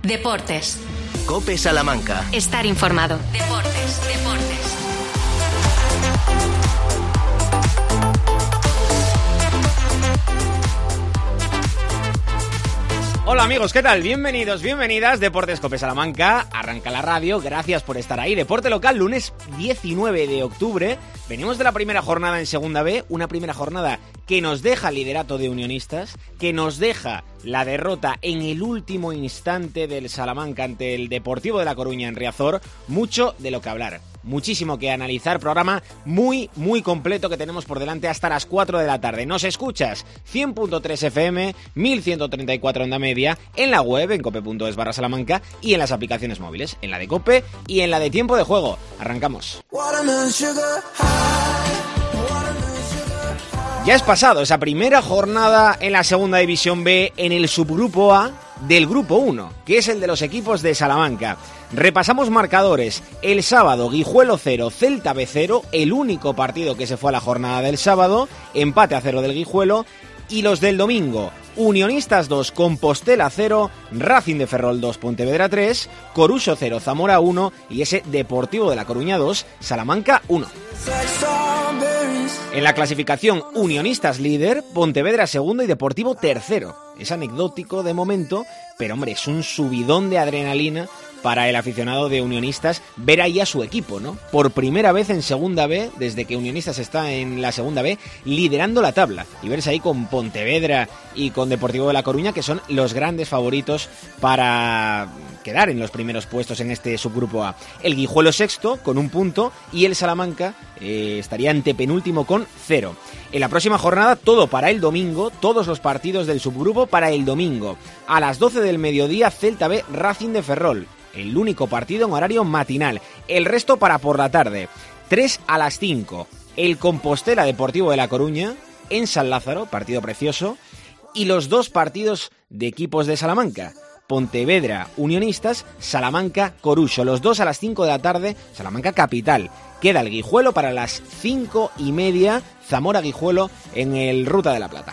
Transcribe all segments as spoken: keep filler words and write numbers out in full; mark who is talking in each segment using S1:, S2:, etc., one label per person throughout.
S1: Deportes.
S2: COPE Salamanca.
S1: Estar informado. Deportes, deportes.
S3: Hola amigos, ¿qué tal? Bienvenidos, bienvenidas. Deportes COPE Salamanca, arranca la radio, gracias por estar ahí. Deporte local, lunes diecinueve de octubre. Venimos de la primera jornada en Segunda B, una primera jornada que nos deja el liderato de Unionistas, que nos deja la derrota en el último instante del Salamanca ante el Deportivo de La Coruña en Riazor. Mucho de lo que hablar. Muchísimo que analizar, programa muy, muy completo que tenemos por delante hasta las cuatro de la tarde. Nos escuchas cien punto tres F M, mil ciento treinta y cuatro onda media, en la web, en cope punto es barra Salamanca, y en las aplicaciones móviles, en la de COPE y en la de Tiempo de Juego. Arrancamos. Ya es pasado esa primera jornada en la Segunda División B en el subgrupo A del Grupo uno, que es el de los equipos de Salamanca. Repasamos marcadores. El sábado, Guijuelo cero, Celta B cero, el único partido que se fue a la jornada del sábado, empate a cero del Guijuelo. Y los del domingo, Unionistas dos, Compostela cero, Racing de Ferrol dos, Pontevedra tres, Coruso cero, Zamora uno y ese Deportivo de La Coruña dos, Salamanca uno. En la clasificación, Unionistas líder, Pontevedra segundo y Deportivo tercero. Es anecdótico de momento, pero hombre, es un subidón de adrenalina para el aficionado de Unionistas ver ahí a su equipo, ¿no? Por primera vez en Segunda B, desde que Unionistas está en la Segunda B, liderando la tabla. Y verse ahí con Pontevedra y con Deportivo de La Coruña, que son los grandes favoritos para quedar en los primeros puestos en este subgrupo A. El Guijuelo sexto, con un punto, y el Salamanca eh, estaría antepenúltimo con cero. En la próxima jornada, todo para el domingo, todos los partidos del subgrupo para el domingo. A las doce del mediodía, Celta B, Racing de Ferrol. El único partido en horario matinal. El resto para por la tarde. tres a las cinco. El Compostela Deportivo de La Coruña en San Lázaro, partido precioso. Y los dos partidos de equipos de Salamanca. Pontevedra Unionistas, Salamanca Coruso. Los dos a las cinco de la tarde, Salamanca capital. Queda el Guijuelo para las cinco y media, Zamora Guijuelo en el Ruta de la Plata.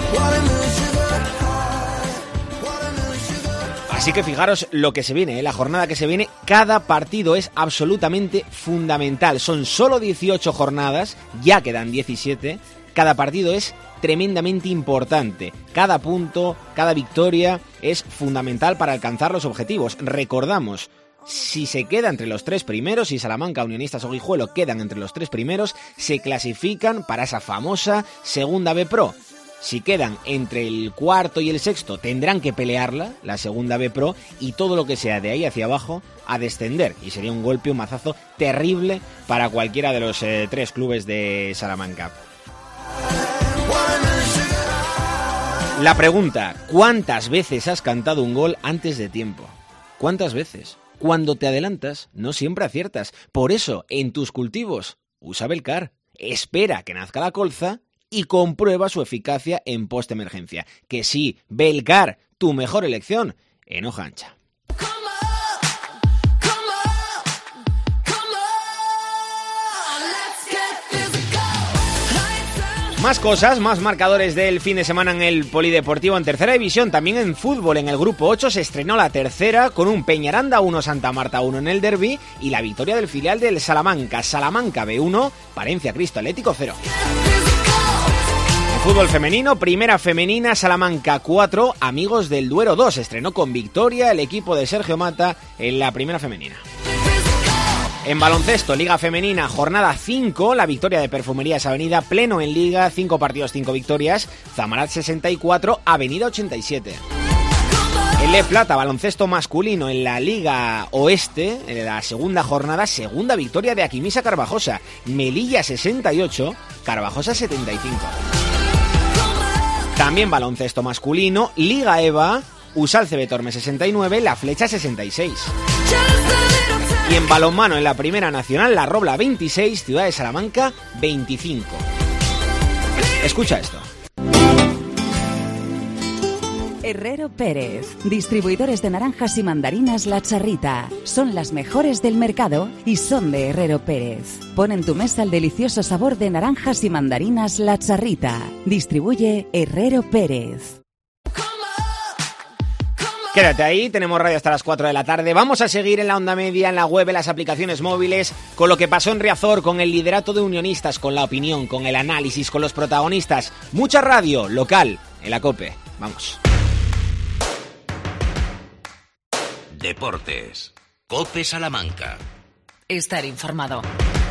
S3: Así que fijaros lo que se viene, ¿eh? La jornada que se viene, cada partido es absolutamente fundamental. Son solo dieciocho jornadas, ya quedan diecisiete, cada partido es tremendamente importante. Cada punto, cada victoria es fundamental para alcanzar los objetivos. Recordamos, si se queda entre los tres primeros, si Salamanca, Unionistas o Guijuelo quedan entre los tres primeros, se clasifican para esa famosa Segunda B Pro. Si quedan entre el cuarto y el sexto, tendrán que pelearla, la Segunda B Pro, y todo lo que sea de ahí hacia abajo a descender. Y sería un golpe, un mazazo terrible para cualquiera de los eh, tres clubes de Salamanca. La pregunta, ¿cuántas veces has cantado un gol antes de tiempo? ¿Cuántas veces? Cuando te adelantas, no siempre aciertas. Por eso, en tus cultivos, usa Belcar. Espera que nazca la colza y comprueba su eficacia en post-emergencia. Que sí, Belcar, tu mejor elección en hoja ancha. Más cosas, más marcadores del fin de semana en el Polideportivo en tercera división, también en fútbol. En el grupo ocho se estrenó la tercera con un Peñaranda uno, Santa Marta uno en el derbi y la victoria del filial del Salamanca, Salamanca B uno, Palencia Cristo Atlético cero. En fútbol femenino, primera femenina, Salamanca cuatro, Amigos del Duero dos. Estrenó con victoria el equipo de Sergio Mata en la primera femenina. En baloncesto, Liga Femenina, jornada cinco, la victoria de Perfumerías Avenida, pleno en Liga, cinco partidos, cinco victorias, Zamarat sesenta y cuatro, Avenida ochenta y siete. En Le Plata, baloncesto masculino, en la Liga Oeste, en la segunda jornada, segunda victoria de Aquimisa Carvajosa, Melilla sesenta y ocho, Carvajosa setenta y cinco. También baloncesto masculino, Liga EVA, Usal C B Tormes sesenta y nueve, La Flecha sesenta y seis. Y en balonmano, en la Primera Nacional, La Robla veintiséis, Ciudad de Salamanca veinticinco. Escucha esto.
S4: Herrero Pérez, distribuidores de naranjas y mandarinas La Charrita. Son las mejores del mercado y son de Herrero Pérez. Pon en tu mesa el delicioso sabor de naranjas y mandarinas La Charrita. Distribuye Herrero Pérez.
S3: Quédate ahí, tenemos radio hasta las cuatro de la tarde. Vamos a seguir en la onda media, en la web, en las aplicaciones móviles, con lo que pasó en Riazor, con el liderato de Unionistas, con la opinión, con el análisis, con los protagonistas. Mucha radio local en la COPE. Vamos.
S2: Deportes. COPE Salamanca.
S4: Estar informado.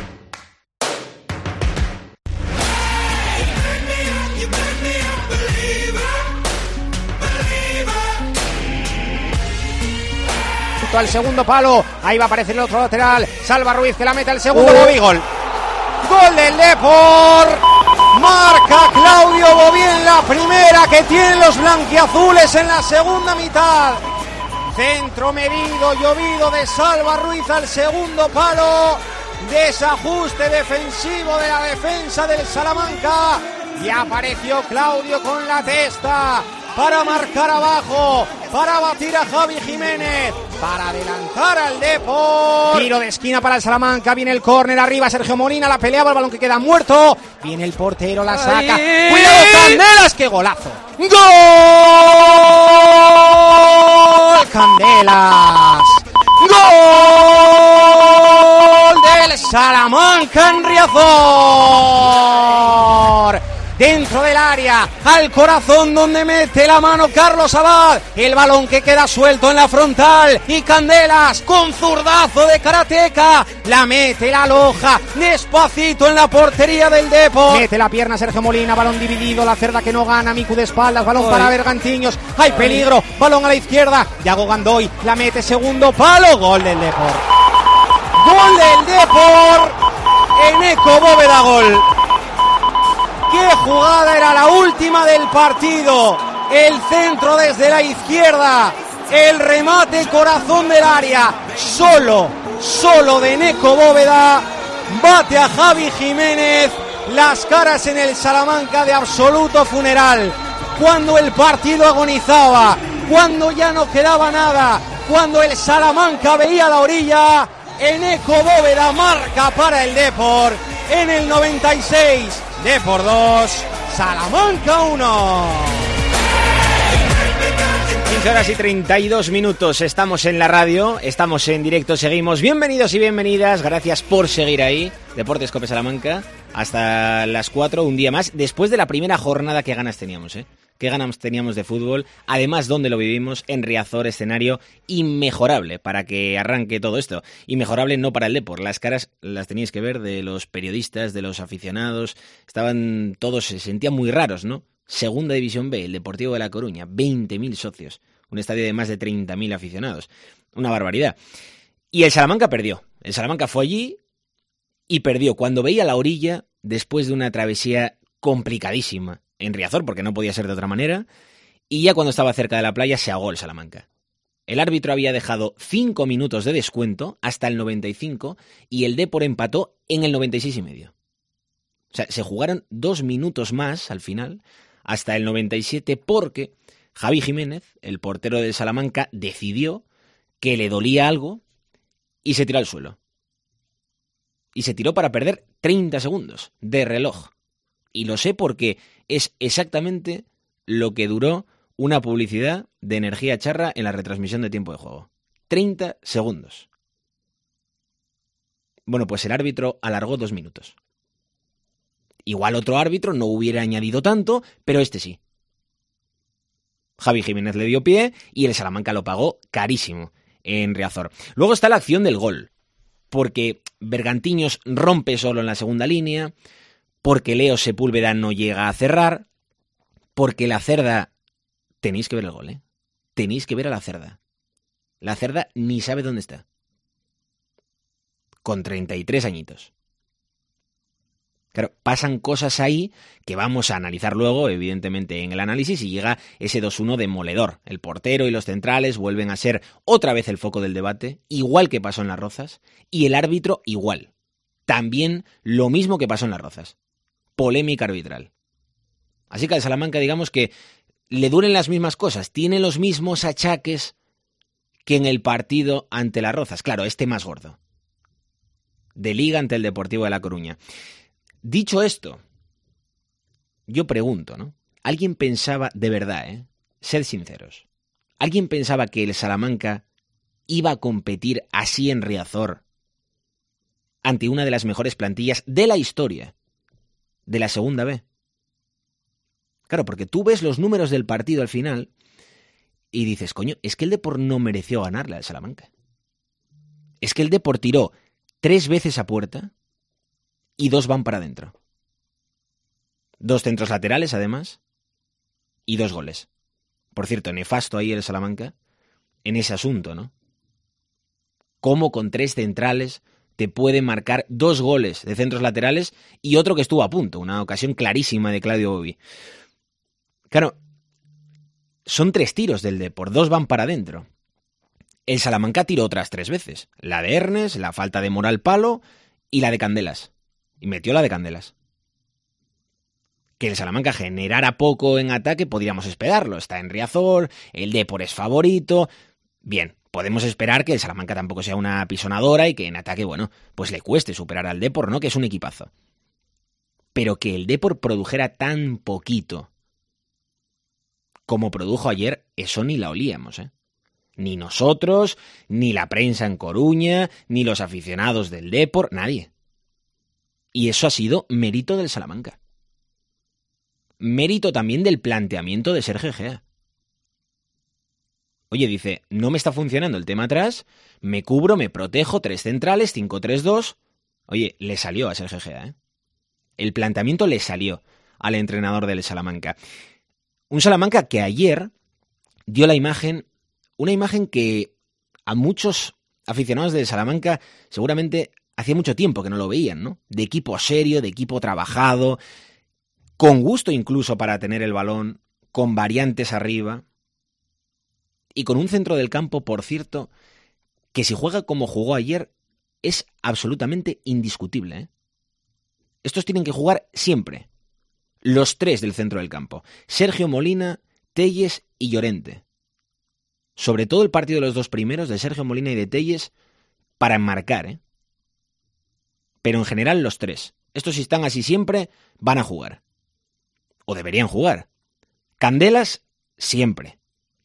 S5: Al segundo palo, ahí va a aparecer el otro lateral, Salva Ruiz que la mete al segundo, uh. Bobí, gol. Gol del Depor, marca Claudio Bobí en la primera que tienen los blanquiazules en la segunda mitad. Centro medido, llovido de Salva Ruiz al segundo palo, desajuste defensivo de la defensa del Salamanca y apareció Claudio con la testa para marcar abajo, para batir a Javi Jiménez, para adelantar al Depor. Tiro de esquina para el Salamanca, viene el córner arriba, Sergio Molina, la peleaba, el balón que queda muerto, viene el portero, la saca, ¡ay! ¡Cuidado, Candelas! ¡Qué golazo! ¡Gol! ¡Candelas! ¡Gol del Salamanca en Riazor! Dentro del área, al corazón donde mete la mano Carlos Abad, el balón que queda suelto en la frontal y Candelas con zurdazo de karateca, la mete, la aloja despacito en la portería del Depor, mete la pierna Sergio Molina, balón dividido, la cerda que no gana, Miku de espaldas, balón Oy. para Bergantiños, hay peligro, balón a la izquierda, Yago Gandoy, la mete segundo palo, gol del Depor, gol del Depor, Eneco Bóveda, gol. ¡Qué jugada! Era la última del partido. El centro desde la izquierda. El remate corazón del área. Solo, solo de Eneco Bóveda. Bate a Javi Jiménez. Las caras en el Salamanca de absoluto funeral. Cuando el partido agonizaba. Cuando ya no quedaba nada. Cuando el Salamanca veía la orilla. Eneco Bóveda marca para el Depor. En el noventa y seis. Depor dos, Salamanca uno.
S3: quince horas y treinta y dos minutos, estamos en la radio, estamos en directo, seguimos. Bienvenidos y bienvenidas, gracias por seguir ahí. Deportes COPE Salamanca, hasta las cuatro, un día más, después de la primera jornada. Qué ganas teníamos, ¿eh? Qué ganas teníamos de fútbol, además donde lo vivimos, en Riazor, escenario inmejorable para que arranque todo esto. Inmejorable no para el Depor, las caras las teníais que ver de los periodistas, de los aficionados, estaban todos, se sentían muy raros, ¿no? Segunda División B, el Deportivo de La Coruña, veinte mil socios, un estadio de más de treinta mil aficionados, una barbaridad. Y el Salamanca perdió, el Salamanca fue allí y perdió cuando veía la orilla después de una travesía complicadísima en Riazor, porque no podía ser de otra manera, y ya cuando estaba cerca de la playa se ahogó el Salamanca. El árbitro había dejado cinco minutos de descuento hasta el noventa y cinco y el Depor empató en el noventa y seis y medio. O sea, se jugaron dos minutos más al final, hasta el noventa y siete, porque Javi Jiménez, el portero del Salamanca, decidió que le dolía algo y se tiró al suelo. Y se tiró para perder treinta segundos de reloj. Y lo sé porque es exactamente lo que duró una publicidad de Energía Charra en la retransmisión de tiempo de juego. treinta segundos. Bueno, pues el árbitro alargó dos minutos. Igual otro árbitro no hubiera añadido tanto, pero este sí. Javi Jiménez le dio pie y el Salamanca lo pagó carísimo en Riazor. Luego está la acción del gol, porque Bergantiños rompe solo en la segunda línea, porque Leo Sepúlveda no llega a cerrar, porque la Cerda... Tenéis que ver el gol, ¿eh? Tenéis que ver a la Cerda. La Cerda ni sabe dónde está. Con treinta y tres añitos. Claro, pasan cosas ahí que vamos a analizar luego, evidentemente, en el análisis, y llega ese dos uno demoledor. El portero y los centrales vuelven a ser otra vez el foco del debate, igual que pasó en Las Rozas, y el árbitro igual. También lo mismo que pasó en Las Rozas. Polémica arbitral. Así que al Salamanca, digamos que le duelen las mismas cosas, tiene los mismos achaques que en el partido ante Las Rozas. Claro, este más gordo. De Liga ante el Deportivo de La Coruña. Dicho esto, yo pregunto, ¿no? ¿Alguien pensaba de verdad, eh? Sed sinceros. ¿Alguien pensaba que el Salamanca iba a competir así en Riazor ante una de las mejores plantillas de la historia de la Segunda B? Claro, porque tú ves los números del partido al final y dices, coño, es que el Depor no mereció ganarle al Salamanca. Es que el Depor tiró tres veces a puerta y dos van para adentro. Dos centros laterales, además, y dos goles. Por cierto, nefasto ahí el Salamanca en ese asunto, ¿no? Cómo con tres centrales te puede marcar dos goles de centros laterales y otro que estuvo a punto, una ocasión clarísima de Claudio Bobby. Claro, son tres tiros del Depor, dos van para adentro. El Salamanca tiró otras tres veces. La de Ernest, la falta de Moral Palo y la de Candelas. Y metió la de Candelas. Que el Salamanca generara poco en ataque, podríamos esperarlo. Está en Riazor, el Depor es favorito. Bien, podemos esperar que el Salamanca tampoco sea una apisonadora y que en ataque, bueno, pues le cueste superar al Depor, ¿no? Que es un equipazo. Pero que el Depor produjera tan poquito como produjo ayer, eso ni la olíamos, ¿eh? Ni nosotros, ni la prensa en Coruña, ni los aficionados del Depor, nadie. Y eso ha sido mérito del Salamanca. Mérito también del planteamiento de Sergio Egea. Oye, dice, no me está funcionando el tema atrás, me cubro, me protejo, tres centrales, cinco tres dos. Oye, le salió a Sergio Egea, ¿eh? El planteamiento le salió al entrenador del Salamanca. Un Salamanca que ayer dio la imagen, una imagen que a muchos aficionados del Salamanca seguramente hacía mucho tiempo que no lo veían, ¿no? De equipo serio, de equipo trabajado, con gusto incluso para tener el balón, con variantes arriba y con un centro del campo, por cierto, que si juega como jugó ayer es absolutamente indiscutible, ¿eh? Estos tienen que jugar siempre. Los tres del centro del campo. Sergio Molina, Telles y Llorente. Sobre todo el partido de los dos primeros, de Sergio Molina y de Telles, para enmarcar, ¿eh? Pero en general los tres. Estos si están así siempre, van a jugar. O deberían jugar. Candelas, siempre.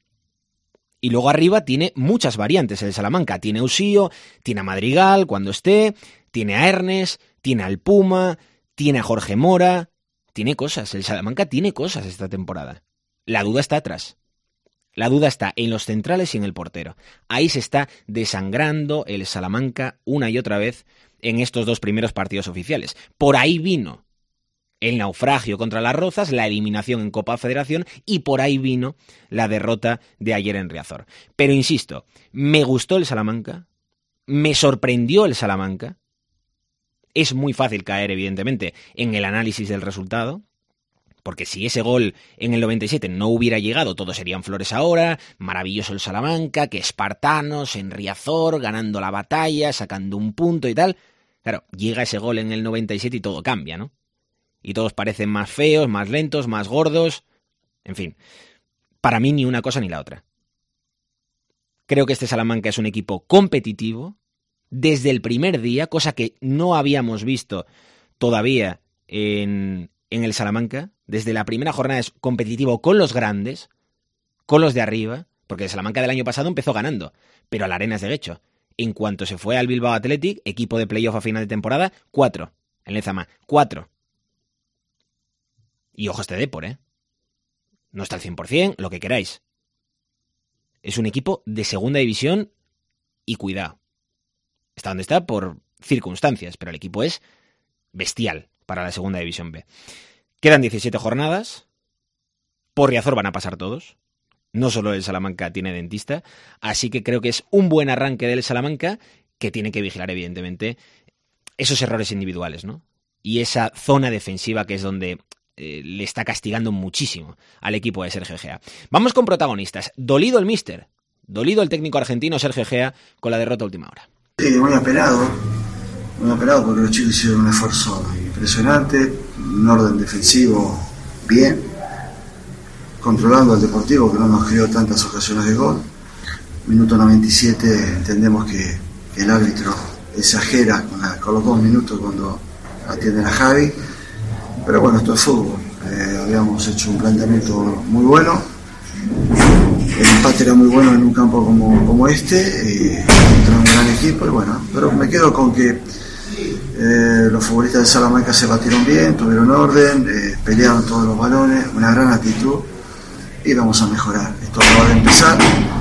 S3: Y luego arriba tiene muchas variantes el Salamanca. Tiene a Usío, tiene a Madrigal cuando esté, tiene a Ernest, tiene al Puma, tiene a Jorge Mora. Tiene cosas, el Salamanca tiene cosas esta temporada. La duda está atrás. La duda está en los centrales y en el portero. Ahí se está desangrando el Salamanca una y otra vez en estos dos primeros partidos oficiales. Por ahí vino el naufragio contra las Rozas, la eliminación en Copa Federación y por ahí vino la derrota de ayer en Riazor. Pero insisto, me gustó el Salamanca, me sorprendió el Salamanca. Es muy fácil caer, evidentemente, en el análisis del resultado, porque si ese gol en el noventa y siete no hubiera llegado, todos serían flores ahora, maravilloso el Salamanca, que espartanos en Riazor, ganando la batalla, sacando un punto y tal. Claro, llega ese gol en el noventa y siete y todo cambia, ¿no? Y todos parecen más feos, más lentos, más gordos. En fin, para mí ni una cosa ni la otra. Creo que este Salamanca es un equipo competitivo, desde el primer día, cosa que no habíamos visto todavía en, en el Salamanca. Desde la primera jornada es competitivo con los grandes, con los de arriba, porque el Salamanca del año pasado empezó ganando, pero al Arenas de Guecho. En cuanto se fue al Bilbao Athletic, equipo de playoff a final de temporada, cuatro. En Lezama, cuatro. Y ojo este Depor, ¿eh? No está al cien por ciento, lo que queráis. Es un equipo de segunda división y cuidado. Está donde está por circunstancias, pero el equipo es bestial para la segunda división B. Quedan diecisiete jornadas. Por Riazor van a pasar todos. No solo el Salamanca tiene dentista. Así que creo que es un buen arranque del Salamanca, que tiene que vigilar, evidentemente, esos errores individuales, ¿no? Y esa zona defensiva que es donde eh, le está castigando muchísimo al equipo de Sergio Egea. Vamos con protagonistas. Dolido el míster. Dolido el técnico argentino Sergio Egea con la derrota a última hora.
S6: Sí, muy apelado, muy apelado porque los chicos hicieron un esfuerzo impresionante, un orden defensivo bien, controlando al Deportivo que no nos creó tantas ocasiones de gol. Minuto noventa y siete entendemos que, que el árbitro exagera con, la, con los dos minutos cuando atienden a Javi, pero bueno, esto es fútbol. Eh, habíamos hecho un planteamiento muy bueno el empate era muy bueno en un campo como, como este, eh, contra un gran equipo, y bueno, pero me quedo con que eh, los futbolistas de Salamanca se batieron bien, tuvieron orden, eh, pelearon todos los balones, una gran actitud, y vamos a mejorar. Esto acaba de empezar,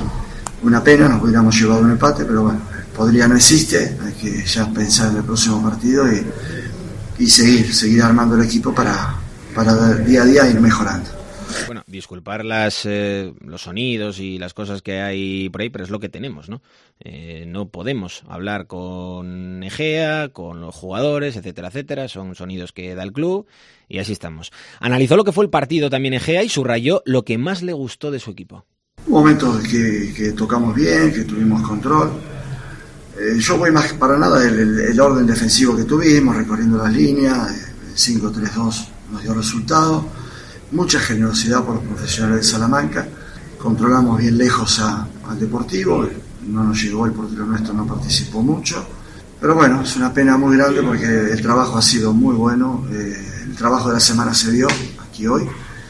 S6: una pena, nos hubiéramos llevado un empate, pero bueno, podría no existe, hay que ya pensar en el próximo partido y, y seguir, seguir armando el equipo para, para día a día ir mejorando.
S3: Bueno, disculpar las, eh, los sonidos y las cosas que hay por ahí, pero es lo que tenemos, ¿no? Eh, no podemos hablar con Egea, con los jugadores, etcétera, etcétera. Son sonidos que da el club y así estamos. Analizó lo que fue el partido también Egea y subrayó lo que más le gustó de su equipo.
S6: Hubo momentos que, que tocamos bien, que tuvimos control. Eh, yo voy más para nada el, el, el orden defensivo que tuvimos, recorriendo las líneas, el cinco tres dos nos dio resultado. Mucha generosidad por los profesionales de Salamanca, controlamos bien lejos a, al Deportivo, no nos llegó, el portero nuestro no participó mucho, pero bueno, es una pena muy grande porque el trabajo ha sido muy bueno, eh, el trabajo de la semana se dio aquí hoy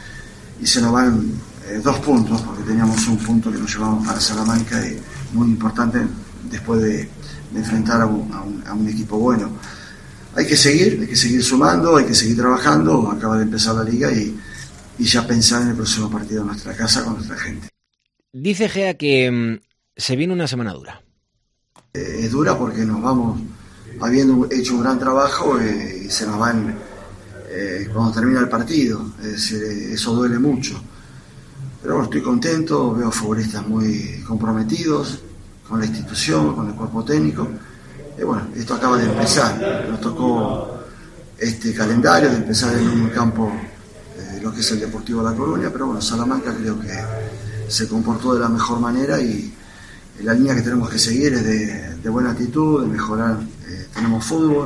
S6: y se nos van eh, dos puntos porque teníamos un punto que nos llevamos para Salamanca y muy importante después de, de enfrentar a un, a, un, a un equipo bueno. Hay que seguir, hay que seguir sumando, hay que seguir trabajando, acaba de empezar la liga y y ya pensar en el próximo partido en nuestra casa con nuestra gente.
S3: Dice Gea que mmm, se viene una semana dura.
S6: Eh, es dura porque nos vamos habiendo hecho un gran trabajo eh, y se nos van eh, cuando termina el partido. Es decir, eh, eso duele mucho. Pero bueno, estoy contento, veo futbolistas muy comprometidos con la institución, con el cuerpo técnico. Y bueno, esto acaba de empezar. Nos tocó este calendario de empezar en un campo lo que es el Deportivo La Coruña, pero bueno, Salamanca creo que se comportó de la mejor manera y la línea que tenemos que seguir es de, de buena actitud, de mejorar, eh, tenemos fútbol,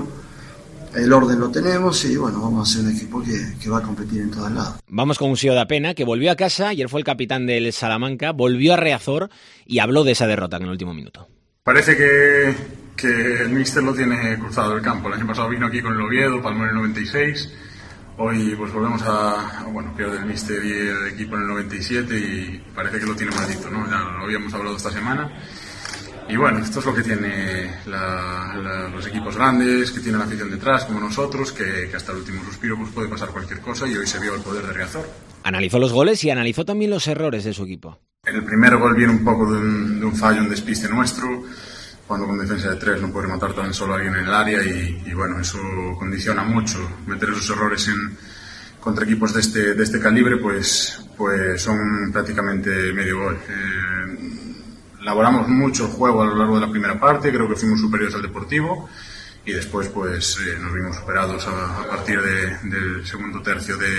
S6: el orden lo tenemos y bueno, vamos a ser un equipo que, que va a competir en todos lados.
S3: Vamos con un Sio da Pena, que volvió a casa, ayer fue el capitán del Salamanca, volvió a Riazor y habló de esa derrota en el último minuto.
S7: Parece que, que el míster lo tiene cruzado el campo, el año pasado vino aquí con el Oviedo, palmó en el noventa y seis. Hoy pues volvemos a, bueno, pierde el míster y el equipo en el noventa y siete y parece que lo tiene maldito, ¿no? Ya lo habíamos hablado esta semana. Y bueno, esto es lo que tiene la, la, los equipos grandes, que tienen la afición detrás, como nosotros, que, que hasta el último suspiro pues puede pasar cualquier cosa y hoy se vio el poder de Riazor.
S3: Analizó los goles y analizó también los errores de su equipo.
S7: El primer gol viene un poco de un, de un fallo, un despiste nuestro, cuando con defensa de tres no puede matar tan solo a alguien en el área y, y bueno, eso condiciona mucho. Meter esos errores en, contra equipos de este, de este calibre pues, pues son prácticamente medio gol. Eh, elaboramos mucho el juego a lo largo de la primera parte, creo que fuimos superiores al Deportivo y después pues eh, nos vimos superados a, a partir de, del segundo tercio de,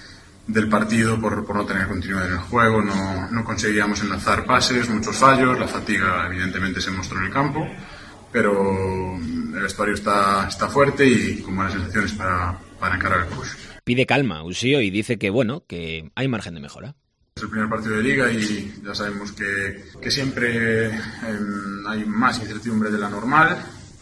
S7: del partido por, por no tener continuidad en el juego, no, no conseguíamos enlazar pases, muchos fallos, la fatiga evidentemente se mostró en el campo, pero el vestuario está, está fuerte y con buenas sensaciones para, para encarar el push.
S3: Pide calma Usío y dice que bueno, que hay margen de mejora.
S7: Es el primer partido de liga y ya sabemos que, que siempre eh, hay más incertidumbre de la normal,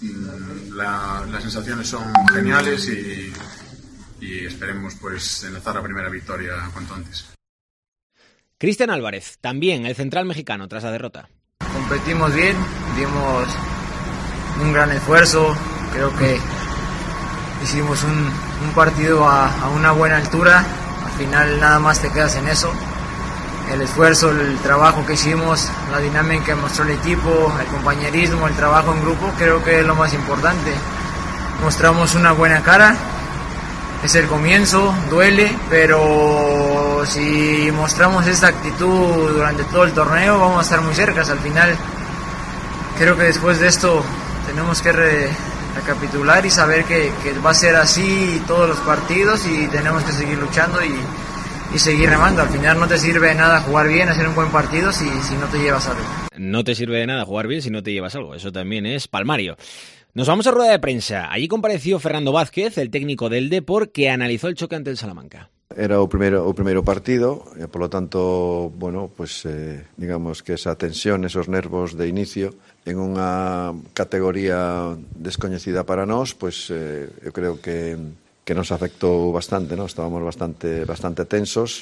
S7: la, las sensaciones son geniales y y esperemos pues enlazar la primera victoria cuanto antes.
S3: Cristian Álvarez, también el central mexicano tras la derrota.
S8: Competimos bien, dimos un gran esfuerzo, creo que hicimos un, un partido a, a una buena altura, al final nada más te quedas en eso. El esfuerzo, el trabajo que hicimos, la dinámica que mostró el equipo, el compañerismo, el trabajo en grupo, creo que es lo más importante. Mostramos una buena cara. Es el comienzo, duele, pero si mostramos esta actitud durante todo el torneo vamos a estar muy cerca. Al final creo que después de esto tenemos que re- recapitular y saber que, que va a ser así todos los partidos y tenemos que seguir luchando y, y seguir remando. Al final no te sirve de nada jugar bien, hacer un buen partido si, si no te llevas algo.
S3: No te sirve de nada jugar bien si no te llevas algo, eso también es palmario. Nos vamos a rueda de prensa. Allí compareció Fernando Vázquez, el técnico del Depor, que analizó el choque ante el Salamanca.
S9: Era o primeiro, o primeiro partido, e, polo tanto, bueno, pues, eh, digamos que esa tensión, esos nervos de inicio, en unha categoría descoñecida para nós, pues, eh, eu creo que, que nos afectou bastante, ¿no? Estábamos bastante, bastante tensos,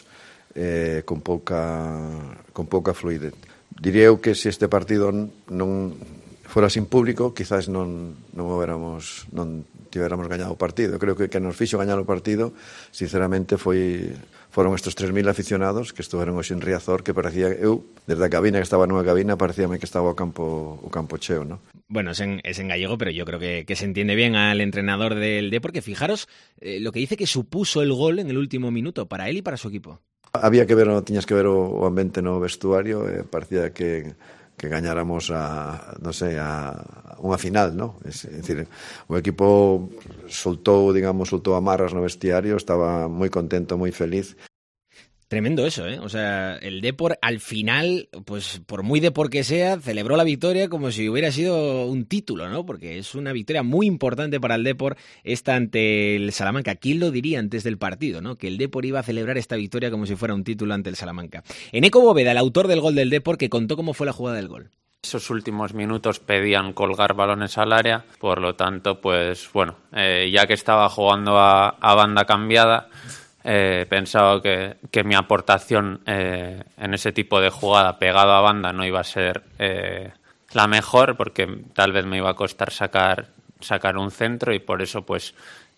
S9: eh, con pouca con pouca fluidez. Diría eu que se este partido non fora sin público, quizás non non hoberamos non tivéramos gañado o partido. Creo que que nos fixo gañar o partido, sinceramente, foi foron estes tres mil aficionados que estuveron hoxe en Riazor, que parecía, eu, desde a cabina, que estaba nunha cabina, parecíame que estaba o campo o campo cheo, ¿no?
S3: Bueno, es en, es en gallego, pero yo creo que, que se entiende bien al entrenador del Depor, porque fijaros eh, lo que dice que supuso el gol en el último minuto para él y para su equipo.
S9: Había que ver, tiñas que ver o, o ambiente no vestuario, eh, parecía que que gañáramos a, non sei, a unha final, ¿no? Es, es decir, o equipo soltou, digamos, soltou amarras no vestiario, estaba moi contento, moi feliz.
S3: Tremendo eso, ¿eh? O sea, el Depor al final, pues por muy Depor que sea, celebró la victoria como si hubiera sido un título, ¿no? Porque es una victoria muy importante para el Depor esta ante el Salamanca. ¿Quién lo diría antes del partido, no? Que el Depor iba a celebrar esta victoria como si fuera un título ante el Salamanca. Eneco Bóveda, el autor del gol del Depor, que contó cómo fue la jugada del gol.
S10: Esos últimos minutos pedían colgar balones al área, por lo tanto, pues bueno, eh, ya que estaba jugando a, a banda cambiada, Eh, pensaba que, que mi aportación eh, en ese tipo de jugada pegado a banda no iba a ser eh, la mejor, porque tal vez me iba a costar sacar sacar un centro, y por eso pues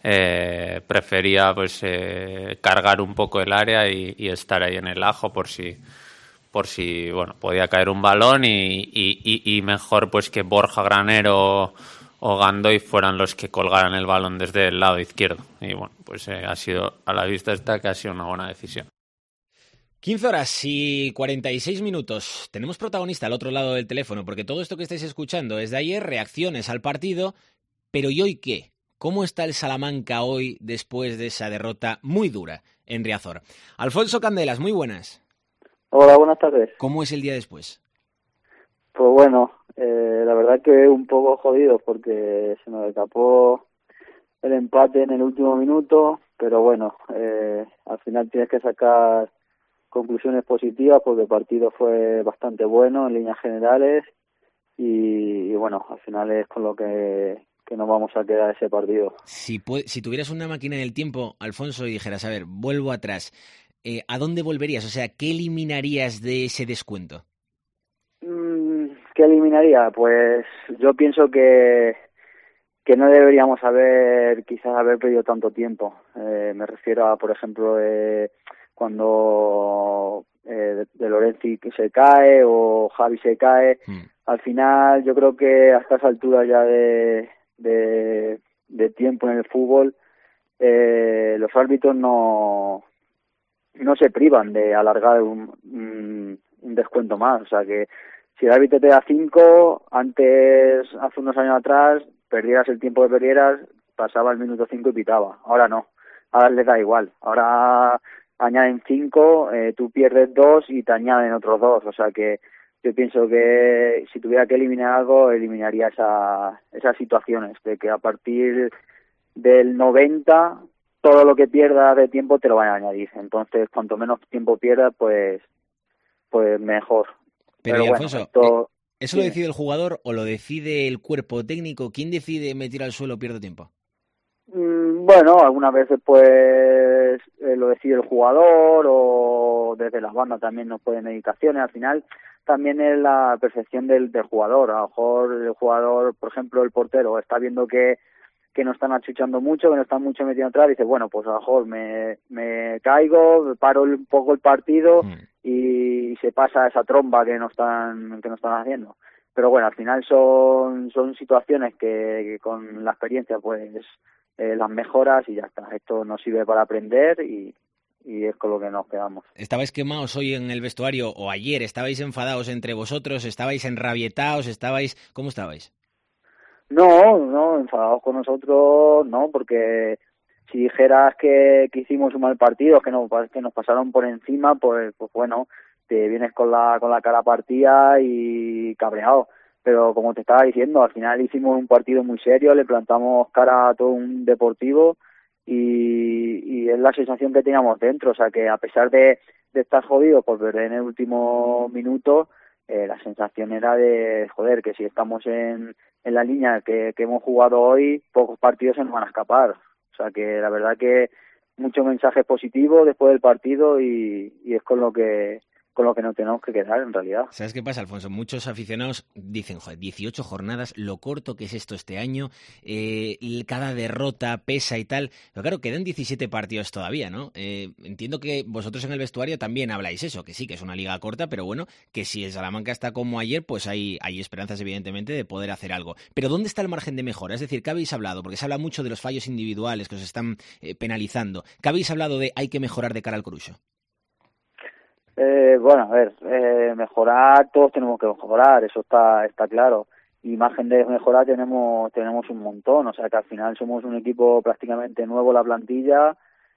S10: eh, prefería pues eh, cargar un poco el área y, y estar ahí en el ajo por si por si bueno podía caer un balón y, y, y, y mejor pues que Borja Granero o Gandoy fueran los que colgaran el balón desde el lado izquierdo. Y bueno, pues eh, ha sido, a la vista está que ha sido una buena decisión.
S3: quince horas y cuarenta y seis minutos. Tenemos protagonista al otro lado del teléfono, porque todo esto que estáis escuchando es de ayer, reacciones al partido, pero ¿y hoy qué? ¿Cómo está el Salamanca hoy después de esa derrota muy dura en Riazor? Alfonso Candelas, muy buenas.
S11: Hola, buenas tardes.
S3: ¿Cómo es el día después?
S11: Pues bueno, eh, la verdad que un poco jodido porque se nos escapó el empate en el último minuto, pero bueno, eh, al final tienes que sacar conclusiones positivas porque el partido fue bastante bueno en líneas generales y, y bueno, al final es con lo que, que nos vamos a quedar ese partido.
S3: Si, pu- si tuvieras una máquina del tiempo, Alfonso, y dijeras, a ver, vuelvo atrás, eh, ¿a dónde volverías? O sea, ¿qué eliminarías de ese descuento?
S11: ¿Qué eliminaría? Pues yo pienso que que no deberíamos haber quizás haber perdido tanto tiempo. Eh, me refiero a, por ejemplo, eh, cuando eh, De Lorenzi se cae o Javi se cae. Mm. Al final yo creo que a estas alturas ya de, de, de tiempo en el fútbol eh, los árbitros no no se privan de alargar un, un, un descuento más. O sea que si el árbitro te da cinco, antes, hace unos años atrás, perdieras el tiempo que perdieras, pasaba el minuto cinco y pitaba. Ahora no, ahora les da igual. Ahora añaden cinco, eh, tú pierdes dos y te añaden otros dos. O sea que yo pienso que si tuviera que eliminar algo, eliminaría esa, esas situaciones, de que a partir del noventa, todo lo que pierdas de tiempo te lo van a añadir. Entonces, cuanto menos tiempo pierdas, pues, pues mejor.
S3: Pero,
S11: Pero
S3: y
S11: bueno,
S3: Alfonso,
S11: esto,
S3: ¿eso lo decide el jugador o lo decide el cuerpo técnico? ¿Quién decide me tiro al suelo o pierdo tiempo?
S11: Mm, bueno, algunas veces pues eh, lo decide el jugador o desde las bandas también nos pueden indicaciones. Al final también es la percepción del, del jugador. A lo mejor el jugador, por ejemplo el portero, está viendo que que no están achuchando mucho, que no están mucho metiendo atrás, dice, bueno, pues a lo mejor me, me caigo, paro un poco el partido mm. y se pasa esa tromba que no están que no están haciendo. Pero bueno, al final son son situaciones que, que con la experiencia pues eh, las mejoras y ya está. Esto nos sirve para aprender y, y es con lo que nos quedamos.
S3: ¿Estabais quemados hoy en el vestuario o ayer? ¿Estabais enfadados entre vosotros? ¿Estabais enrabietados? ¿Estabais ¿Cómo estabais?
S11: No, no, enfadados con nosotros, no, porque si dijeras que, que hicimos un mal partido, que nos, que nos pasaron por encima, pues, pues bueno, te vienes con la con la cara partida y cabreado. Pero como te estaba diciendo, al final hicimos un partido muy serio, le plantamos cara a todo un Deportivo y, y es la sensación que teníamos dentro. O sea que a pesar de, de estar jodidos por perder en el último minuto, eh, la sensación era de, joder, que si estamos en, en la línea que, que hemos jugado hoy, pocos partidos se nos van a escapar. O sea que la verdad que muchos mensajes positivos después del partido y, y es con lo que con lo que nos tenemos que quedar en realidad.
S3: ¿Sabes qué pasa, Alfonso? Muchos aficionados dicen, joder, dieciocho jornadas, lo corto que es esto este año, eh, cada derrota pesa y tal, pero claro, quedan diecisiete partidos todavía, ¿no? Eh, entiendo que vosotros en el vestuario también habláis eso, que sí, que es una liga corta, pero bueno, que si el Salamanca está como ayer, pues hay, hay esperanzas evidentemente de poder hacer algo. Pero ¿dónde está el margen de mejora? Es decir, ¿qué habéis hablado? Porque se habla mucho de los fallos individuales que os están eh, penalizando. ¿Qué habéis hablado de hay que mejorar de cara al Coruxo?
S11: Eh, bueno, a ver, eh, mejorar, todos tenemos que mejorar, eso está está claro. Y margen de mejorar tenemos tenemos un montón, o sea que al final somos un equipo prácticamente nuevo la plantilla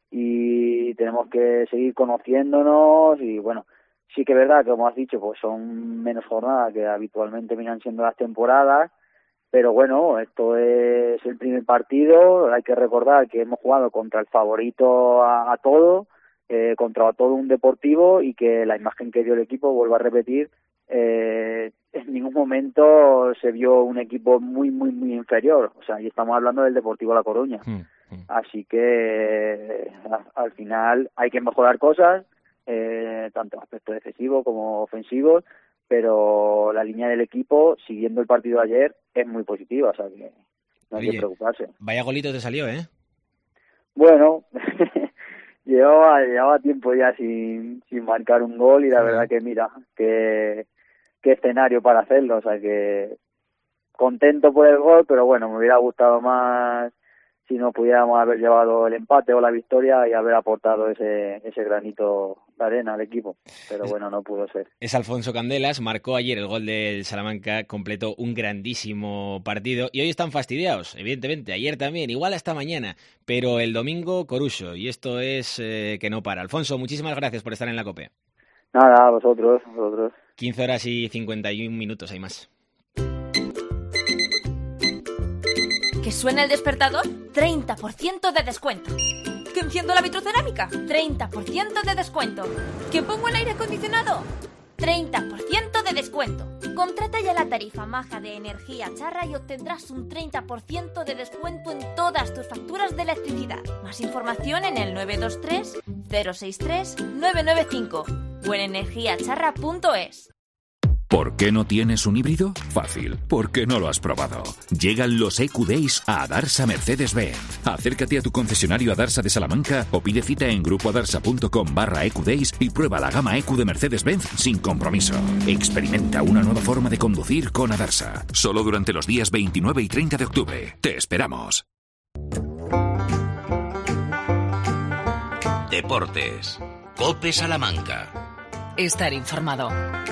S11: y tenemos que seguir conociéndonos y bueno, sí que es verdad que como has dicho, pues son menos jornadas que habitualmente vienen siendo las temporadas, pero bueno, esto es el primer partido, hay que recordar que hemos jugado contra el favorito a, a todo. Eh, contra todo un Deportivo y que la imagen que dio el equipo, vuelvo a repetir, eh, en ningún momento se vio un equipo muy, muy, muy inferior. O sea, y estamos hablando del Deportivo La Coruña. Mm, mm. Así que eh, a, al final hay que mejorar cosas, eh, tanto en aspectos defensivos como ofensivos, pero la línea del equipo, siguiendo el partido de ayer, es muy positiva. O sea, que no hay Oye, que preocuparse.
S3: Vaya golito te salió, ¿eh?
S11: Bueno... Llevaba, llevaba tiempo ya sin, sin marcar un gol y la verdad que mira, qué, qué escenario para hacerlo, o sea que contento por el gol, pero bueno, me hubiera gustado más si no pudiéramos haber llevado el empate o la victoria y haber aportado ese ese granito de arena al equipo, pero bueno, no pudo ser.
S3: Es Alfonso Candelas, marcó ayer el gol del Salamanca, completó un grandísimo partido y hoy están fastidiados, evidentemente, ayer también, igual hasta mañana, pero el domingo Coruxo y esto es eh, que no para. Alfonso, muchísimas gracias por estar en la COPE.
S11: Nada, vosotros, vosotros.
S3: quince horas y cincuenta y un minutos, hay más.
S1: ¿Que suena el despertador? treinta por ciento de descuento. ¿Que enciendo la vitrocerámica? treinta por ciento de descuento. ¿Que pongo el aire acondicionado? treinta por ciento de descuento. Contrata ya la tarifa maja de Energía Charra y obtendrás un treinta por ciento de descuento en todas tus facturas de electricidad. Más información en el nueve dos tres, cero seis tres, nueve nueve cinco o en energía charra punto es.
S12: ¿Por qué no tienes un híbrido? Fácil, porque no lo has probado. Llegan los E Q Days a Adarsa Mercedes-Benz. Acércate a tu concesionario Adarsa de Salamanca o pide cita en grupoadarsa.com barra EQDays y prueba la gama E Q de Mercedes-Benz sin compromiso. Experimenta una nueva forma de conducir con Adarsa. Solo durante los días veintinueve y treinta de octubre. Te esperamos.
S2: Deportes. COPE Salamanca.
S4: Estar informado.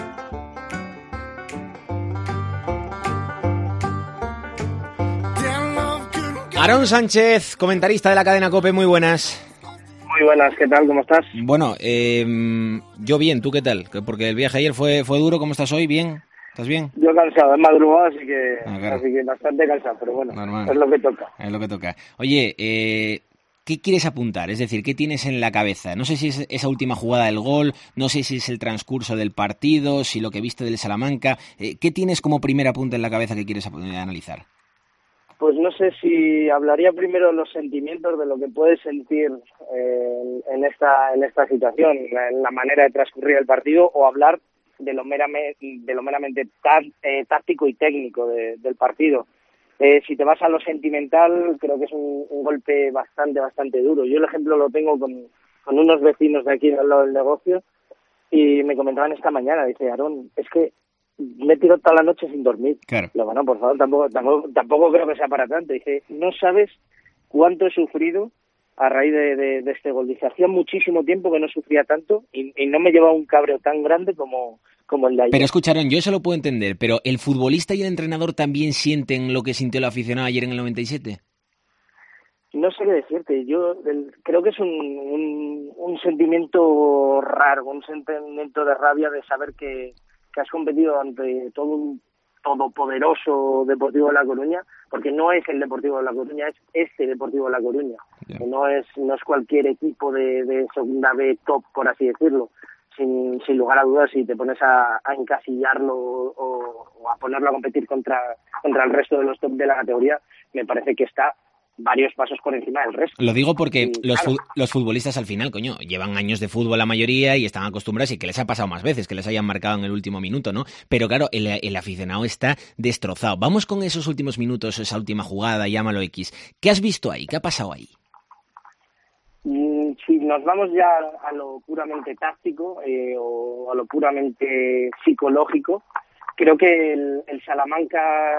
S3: Aarón Sánchez, comentarista de la cadena COPE, muy buenas.
S13: Muy buenas, ¿qué tal? ¿Cómo estás?
S3: Bueno, eh, yo bien, ¿tú qué tal? Porque el viaje ayer fue fue duro, ¿cómo estás hoy? ¿Bien? ¿Estás bien?
S13: Yo cansado, es madrugada, así que,
S3: ah, claro.
S13: así que bastante cansado, pero bueno,
S3: normal.
S13: Es lo que toca.
S3: Es lo que toca. Oye, eh, ¿qué quieres apuntar? Es decir, ¿qué tienes en la cabeza? No sé si es esa última jugada del gol, no sé si es el transcurso del partido, si lo que viste del Salamanca. Eh, ¿Qué tienes como primer apunte en la cabeza que quieres analizar?
S13: Pues no sé si hablaría primero de los sentimientos de lo que puedes sentir eh, en esta en esta situación, en la manera de transcurrir el partido, o hablar de lo meramente, de lo meramente tá, eh, táctico y técnico de, del partido. Eh, si te vas a lo sentimental, creo que es un, un golpe bastante, bastante duro. Yo el ejemplo lo tengo con, con unos vecinos de aquí al lado del negocio y me comentaban esta mañana, dice, Aarón, es que me he tirado toda la noche sin dormir.
S3: Claro.
S13: Lo bueno, por favor, tampoco, tampoco, tampoco creo que sea para tanto. Dice, no sabes cuánto he sufrido a raíz de, de, de este gol. Dice, hacía muchísimo tiempo que no sufría tanto y, y no me llevaba un cabreo tan grande como, como el de ayer.
S3: Pero escucharon, yo eso lo puedo entender, pero ¿el futbolista y el entrenador también sienten lo que sintió el aficionado ayer en el noventa y siete?
S13: No sé qué decirte, yo el, creo que es un, un, un sentimiento raro, un sentimiento de rabia de saber que que has competido ante todo un todopoderoso Deportivo de La Coruña, porque no es el Deportivo de La Coruña, es este Deportivo de La Coruña. Yeah. No es no es cualquier equipo de, de segunda B top, por así decirlo. Sin, sin lugar a dudas, si te pones a, a encasillarlo o, o a ponerlo a competir contra, contra el resto de los top de la categoría, me parece que está varios pasos por encima del resto.
S3: Lo digo porque
S13: y,
S3: los,
S13: claro,
S3: fu- los futbolistas al final, coño, llevan años de fútbol la mayoría y están acostumbrados y que les ha pasado más veces, que les hayan marcado en el último minuto, ¿no? Pero claro, el, el aficionado está destrozado. Vamos con esos últimos minutos, esa última jugada, llámalo X. ¿Qué has visto ahí? ¿Qué ha pasado ahí?
S13: Mm, Si nos vamos ya a lo puramente táctico eh, o a lo puramente psicológico, creo que el, el Salamanca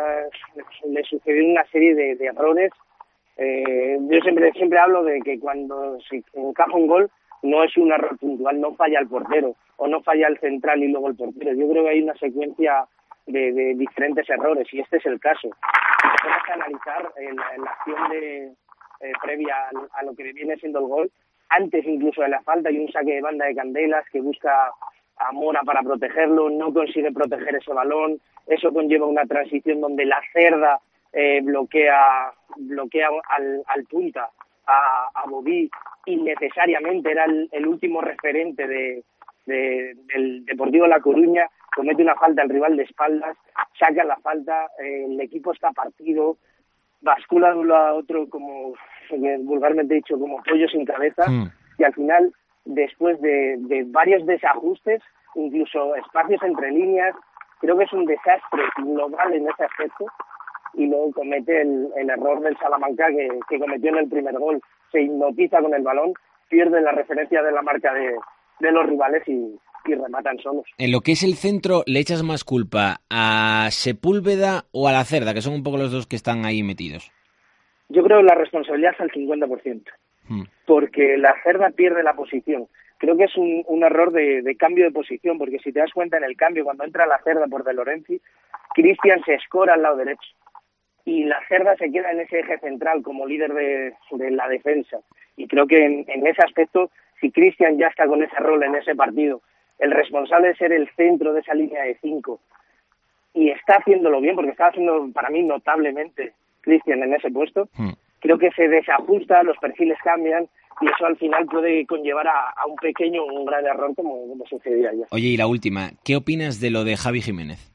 S13: le sucedió una serie de, de errores. Eh, yo siempre siempre hablo de que cuando se encaja un gol no es un error puntual, no falla el portero o no falla el central y luego el portero. Yo creo que hay una secuencia de, de diferentes errores y este es el caso. Tenemos que analizar en, en la acción de eh, previa a, a lo que viene siendo el gol, antes incluso de la falta hay un saque de banda de Candelas que busca a Mora para protegerlo, no consigue proteger ese balón, eso conlleva una transición donde la Cerda eh, bloquea bloquea al, al punta, a, a Bobí, innecesariamente, era el, el último referente de, de, del Deportivo La Coruña, comete una falta al rival de espaldas, saca la falta, eh, el equipo está partido, bascula de un lado a otro, como vulgarmente dicho, como pollo sin cabeza, mm. y al final, después de, de varios desajustes, incluso espacios entre líneas, creo que es un desastre global en ese aspecto, y luego comete el, el error del Salamanca que, que cometió en el primer gol. Se hipnotiza con el balón, pierde la referencia de la marca de, de los rivales y, y rematan solos.
S3: En lo que es el centro, ¿le echas más culpa a Sepúlveda o a la Cerda, que son un poco los dos que están ahí metidos?
S13: Yo creo que la responsabilidad es al cincuenta por ciento, hmm. porque la Cerda pierde la posición. Creo que es un, un error de, de cambio de posición, porque si te das cuenta en el cambio, cuando entra la Cerda por De Lorenzi, Cristian se escora al lado derecho. Y la Cerda se queda en ese eje central como líder de, de la defensa. Y creo que en, en ese aspecto, si Cristian ya está con ese rol en ese partido, el responsable de ser el centro de esa línea de cinco, y está haciéndolo bien, porque está haciendo para mí notablemente Cristian en ese puesto, hmm. creo que se desajusta, los perfiles cambian, y eso al final puede conllevar a, a un pequeño o un gran error como, como sucedía ayer.
S3: Oye, y la última, ¿qué opinas de lo de Javi Jiménez?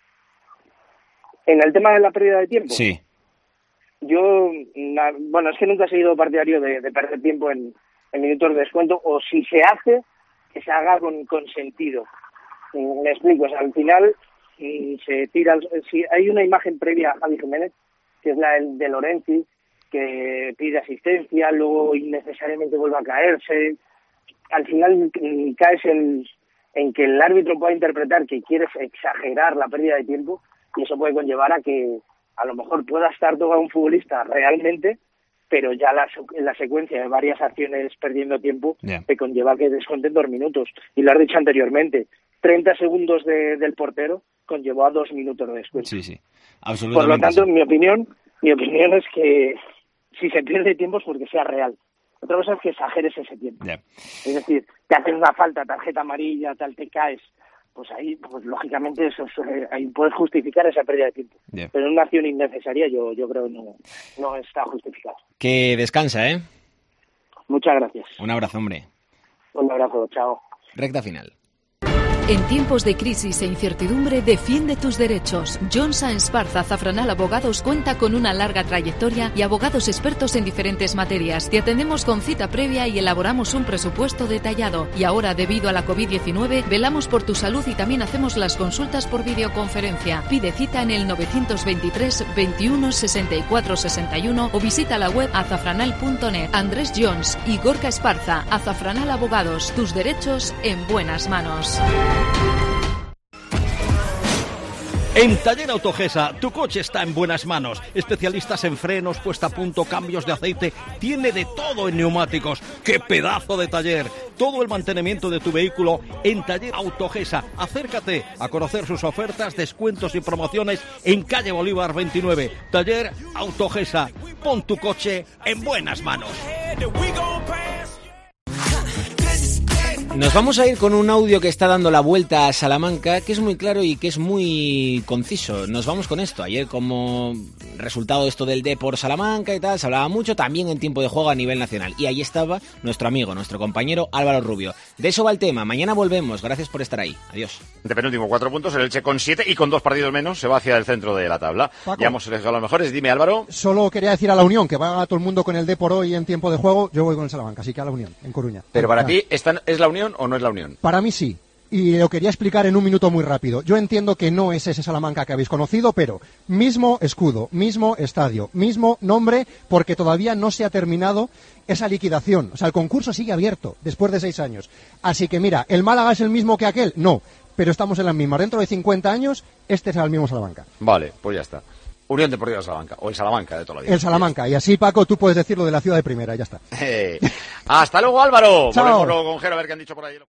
S13: En el tema de la pérdida de tiempo.
S3: Sí.
S13: Yo, na, bueno, es que nunca he sido partidario de, de perder tiempo en, en minutos de descuento, o si se hace, que se haga con, con sentido. Me explico, o sea, al final se tira, si hay una imagen previa a Javi Jiménez, que es la de, de Lorenzi, que pide asistencia, luego innecesariamente vuelve a caerse. Al final caes en, en que el árbitro pueda interpretar que quieres exagerar la pérdida de tiempo, y eso puede conllevar a que a lo mejor pueda estar todo un futbolista realmente, pero ya la, la secuencia de varias acciones perdiendo tiempo yeah. te conlleva que descuenten dos minutos. Y lo has dicho anteriormente, treinta segundos de, del portero conllevó a dos minutos de descuento.
S3: Sí, sí, absolutamente.
S13: Por lo tanto,
S3: sí.
S13: en mi opinión, mi opinión es que si se pierde tiempo es porque sea real. Otra cosa es que exageres ese tiempo.
S3: Yeah.
S13: Es decir, te hacen una falta, tarjeta amarilla, tal, te caes, pues ahí, pues lógicamente eso, ahí puedes justificar esa pérdida de tiempo. Yeah. Pero en una acción innecesaria yo, yo creo que no, no está justificado.
S3: Que descansa, ¿eh?
S13: Muchas gracias.
S3: Un abrazo, hombre.
S13: Un abrazo, chao.
S3: Recta final.
S14: En tiempos de crisis e incertidumbre, defiende tus derechos. John Sáenz Barza Azafranal Abogados cuenta con una larga trayectoria y abogados expertos en diferentes materias. Te atendemos con cita previa y elaboramos un presupuesto detallado. Y ahora, debido a la covid diecinueve, velamos por tu salud y también hacemos las consultas por videoconferencia. Pide cita en el novecientos veintitrés veintiuno sesenta y cuatro sesenta y uno o visita la web azafranal punto net. Andrés Jones y Gorka Esparza, Azafranal Abogados. Tus derechos en buenas manos.
S15: En Taller Autogesa, tu coche está en buenas manos. Especialistas en frenos, puesta a punto, cambios de aceite. Tiene de todo en neumáticos. ¡Qué pedazo de taller! Todo el mantenimiento de tu vehículo en Taller Autogesa. Acércate a conocer sus ofertas, descuentos y promociones en calle Bolívar veintinueve. Taller Autogesa. Pon tu coche en buenas manos.
S3: Nos vamos a ir con un audio que está dando la vuelta a Salamanca, que es muy claro y que es muy conciso. Nos vamos con esto. Ayer, como resultado de esto del Depor Salamanca y tal, se hablaba mucho también en tiempo de juego a nivel nacional. Y ahí estaba nuestro amigo, nuestro compañero Álvaro Rubio. De eso va el tema. Mañana volvemos. Gracias por estar ahí. Adiós.
S16: De penúltimo, cuatro puntos. El Elche con siete y con dos partidos menos se va hacia el centro de la tabla.
S17: Paco,
S16: ya hemos elegido a los mejores. Dime, Álvaro.
S17: Solo quería decir a la Unión, que va a todo el mundo con el Depor hoy en tiempo de juego. Yo voy con el Salamanca, así que a la Unión, en Coruña.
S16: Pero para
S17: ah.
S16: ti, ¿esta ¿es la Unión o no es la Unión?
S17: Para mí sí. Y lo quería explicar en un minuto muy rápido. Yo entiendo que no es ese Salamanca que habéis conocido, pero mismo escudo, mismo estadio, mismo nombre, porque todavía no se ha terminado esa liquidación. O sea, el concurso sigue abierto después de seis años. Así que mira, ¿el Málaga es el mismo que aquel? No, pero estamos en las mismas. Dentro de cincuenta años, este será el mismo Salamanca.
S16: Vale, pues ya está. Unión Deportiva Salamanca, o el Salamanca de toda la vida.
S17: El Salamanca, y así, Paco, tú puedes decirlo de la ciudad de primera, y ya está.
S16: Eh, hasta luego, Álvaro.
S17: Chao.
S16: Volvemos luego con Jero a ver qué han dicho por ahí.